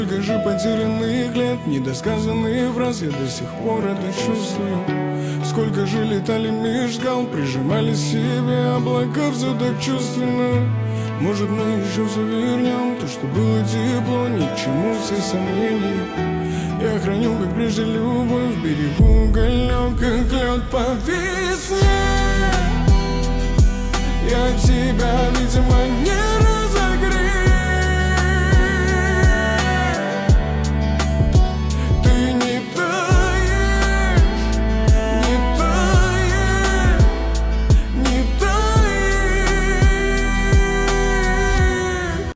Сколько же потерянных лет, недосказанных фраз, я до сих пор это чувствую. Сколько же летали меж скал, прижимали себе облака, все так чувственно. Может, мы еще все вернем, то, что было тепло, ни к чему все сомнения. Я храню, как прежде, любовь, берегу уголек, как лед по весне. Я тебя, видимо, не